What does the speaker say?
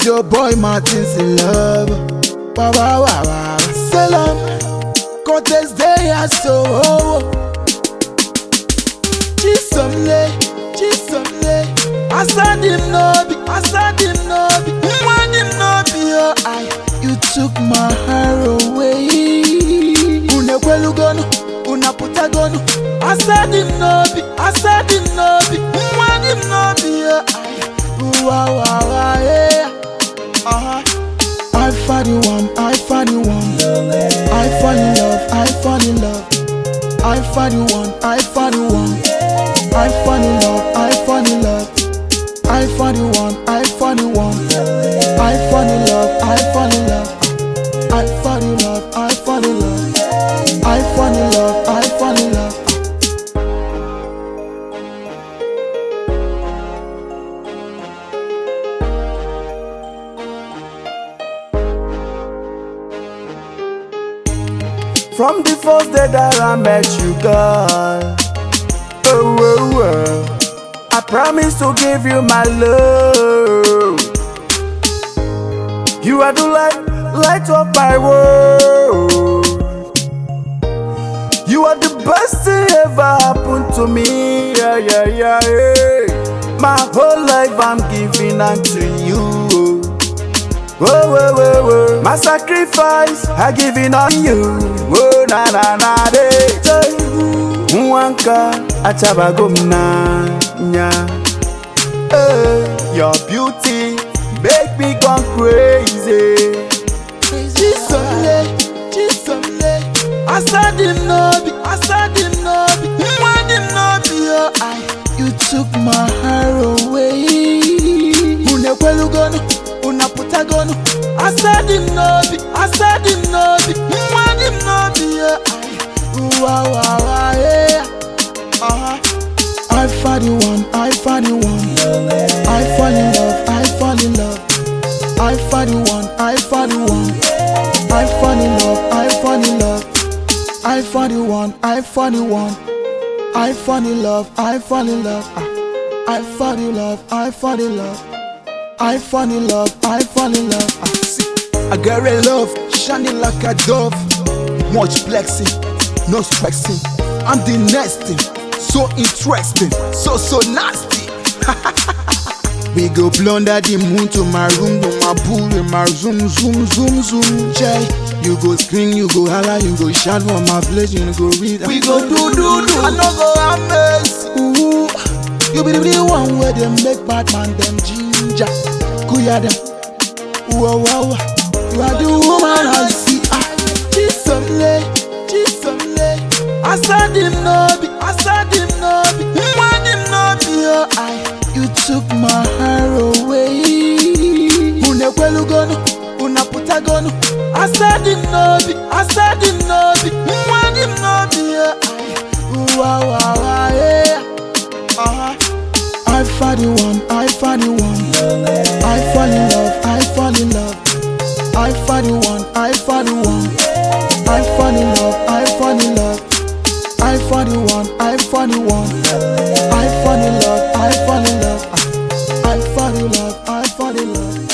your boy Martin's in love. Wow, wow, wow, wow. Salam, Cortez Day, I so. Chisomle, Asadim Nobi, your eye, you took my heart away. Unekwelugonu, unaputagonu, Asadim Nobi, your eye, wow, wow, wow, yeah. I found you one, I found you one. I found in love, I found in love. I found you one, I found you one. I found in love, I found in love. I found you one, I found you one. I found in love, I found in love. I found in love, I found in love. I found in love, I found in love. From the first day that I met you, girl, I promise to give you my love. You are the light of my world. You are the best thing ever happened to me. Yeah. My whole life I'm giving unto you. Whoa. My sacrifice I giving on you. Whoa, na day. Mwanka achabagomna nya. Your beauty make me gone crazy. Chisomle, Asadim Nobi, your eye, you took my heart away. Unekwelugonu, unaputagonu, Asadim Nobi, your eye, wow, yeah. I found you one, I found you one. I found in love, I found in love. I found you one, I found you one. I found in love, I found in love. I found you one, I found you one. I found in love, I found in love. I found in love, I found in love. I found in love, I found in love. See, I got real love, shining like a dove. Much flexing, no stressing. I'm the next thing, so interesting, so nasty. We go blunder the moon to my room, to my pool, in my zoom. Jay, you go scream, you go holla, you go shout for my place, you go read. We go do. I no go have mercy. Ooh, you be the one where they make bad man them ginger. Kuya them. Wow. You are the woman I see. Chisomle, Asadim Nobi, your eye, you took my heart away. Unekwelugonu, unaputagonu, Asadim Nobi, your eye, wow, yeah. I found you one, I found you one. I found in love, I found in love. I found you one, I found you one. I found in love, I found in love. I found you one, I found you one. I found in love, I found in love. I found in love, I found in love.